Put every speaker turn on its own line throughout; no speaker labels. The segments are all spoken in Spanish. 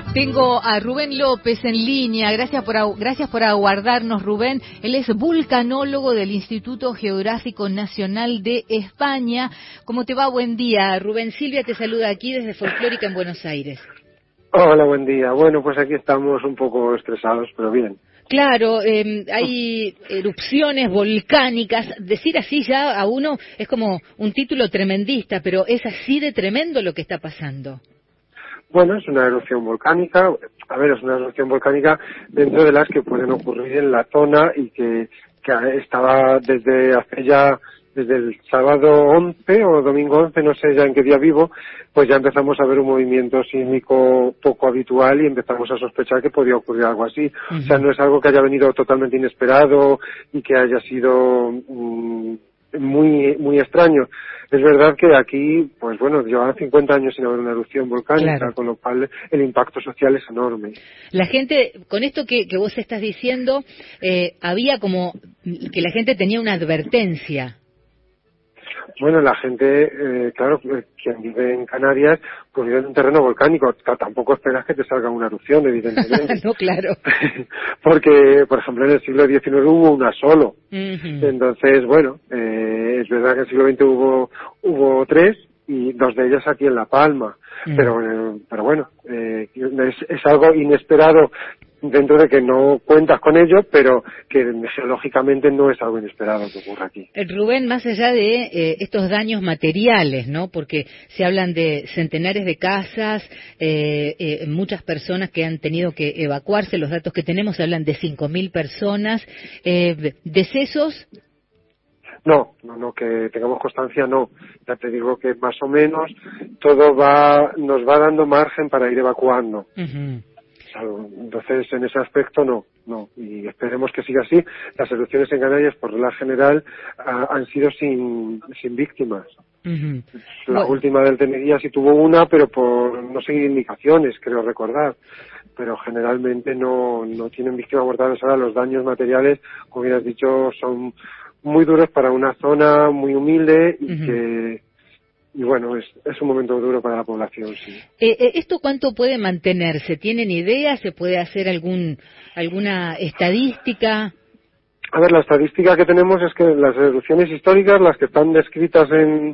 Tengo a Rubén López en línea. Gracias por aguardarnos, Rubén. Él es vulcanólogo del Instituto Geográfico Nacional de España. ¿Cómo te va? Buen día, Rubén. Silvia te saluda aquí desde Folclórica en Buenos Aires.
Hola, buen día. Bueno, pues aquí estamos un poco estresados, pero bien.
Claro, hay erupciones volcánicas. Decir así ya a uno es como un título tremendista, pero es así de tremendo lo que está pasando.
Bueno, es una erupción volcánica. A ver, es una erupción volcánica dentro de las que pueden ocurrir en la zona y que estaba desde el sábado 11 o domingo 11, no sé ya en qué día vivo, pues ya empezamos a ver un movimiento sísmico poco habitual y empezamos a sospechar que podía ocurrir algo así. O sea, no es algo que haya venido totalmente inesperado y que haya sido muy extraño. Es verdad que aquí, pues bueno, llevan 50 años sin haber una erupción volcánica, claro, con lo cual el impacto social es enorme.
La gente, con esto que vos estás diciendo, había como que la gente tenía una advertencia.
Bueno, la gente, claro, quien vive en Canarias, pues vive en un terreno volcánico. Tampoco esperas que te salga una erupción, evidentemente.
No, claro.
Porque, por ejemplo, en el siglo XIX hubo una solo. Entonces, bueno, es verdad que en el siglo XX hubo tres y dos de ellas aquí en La Palma. Pero bueno, es algo inesperado dentro de que no cuentas con ello, pero que geológicamente no es algo inesperado que ocurra aquí.
Rubén, más allá de estos daños materiales, ¿no? Porque se hablan de centenares de casas, muchas personas que han tenido que evacuarse, los datos que tenemos hablan de 5.000 personas, ¿decesos?
No, que tengamos constancia, no. Ya te digo que más o menos todo nos va dando margen para ir evacuando. Entonces, en ese aspecto, no. Y esperemos que siga así. Las erupciones en Canarias, por regla general, han sido sin víctimas. La última del Teneguía sí tuvo una, pero por no seguir indicaciones, creo recordar. Pero generalmente no tienen víctimas mortales. Ahora los daños materiales, como bien has dicho, son muy duros para una zona muy humilde y bueno, es un momento duro para la población, sí.
¿Esto cuánto puede mantenerse? ¿Tienen idea? ¿Se puede hacer alguna estadística?
A ver, la estadística que tenemos es que las erupciones históricas, las que están escritas en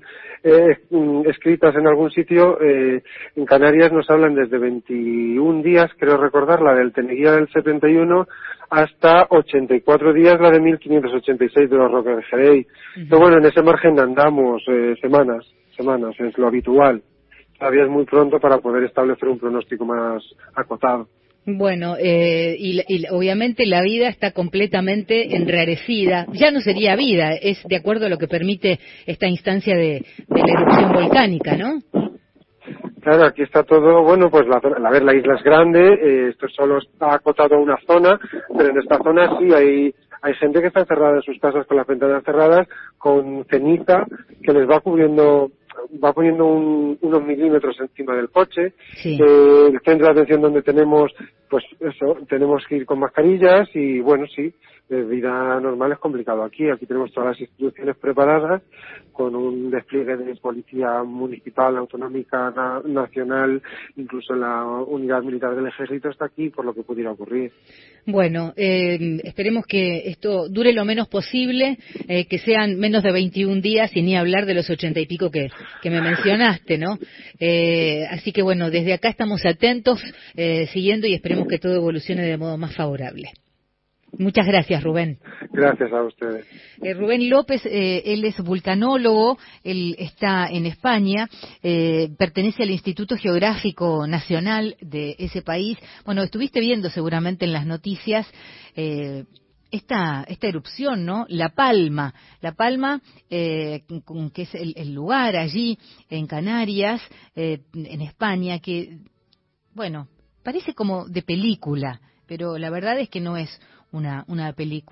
algún sitio, en Canarias nos hablan desde 21 días, creo recordar, la del Teneguía del 71, hasta 84 días, la de 1586 de los Roques de Jerez. Pero bueno, en ese margen andamos semanas, es lo habitual. Todavía es muy pronto para poder establecer un pronóstico más acotado.
Bueno, y obviamente la vida está completamente enrarecida. Ya no sería vida, es de acuerdo a lo que permite esta instancia de la erupción volcánica, ¿no?
Claro, aquí está todo, bueno, pues la isla es grande, esto solo está acotado a una zona, pero en esta zona sí hay gente que está encerrada en sus casas con las ventanas cerradas, con ceniza que les va poniendo unos milímetros encima del coche.
Sí.
El centro de atención donde tenemos que ir con mascarillas y bueno, sí, vida normal es complicado aquí tenemos todas las instituciones preparadas con un despliegue de policía municipal, autonómica, nacional, incluso la unidad militar del ejército está aquí por lo que pudiera ocurrir.
Bueno, esperemos que esto dure lo menos posible, que sean menos de 21 días y ni hablar de los 80 y pico que me mencionaste, ¿no? Así que bueno, desde acá estamos atentos, siguiendo y esperemos que todo evolucione de modo más favorable. Muchas gracias, Rubén.
Gracias a ustedes.
Rubén López, él es vulcanólogo, él está en España, pertenece al Instituto Geográfico Nacional de ese país. Bueno, estuviste viendo seguramente en las noticias esta erupción, ¿no? La Palma, que es el lugar allí en Canarias, en España, que, bueno, parece como de película, pero la verdad es que no es una película.